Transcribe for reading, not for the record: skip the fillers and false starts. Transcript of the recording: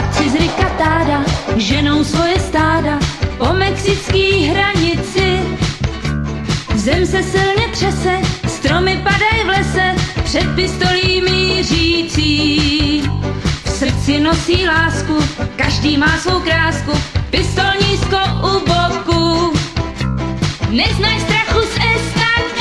Borci z Rikatáda ženou svoje stáda po mexický hranici. Zem se silně třese, stromy padají v lese, před pistolí mířící. V srdci nosí lásku, každý má svou krásku, pistol nízko u boku. Neznaj strach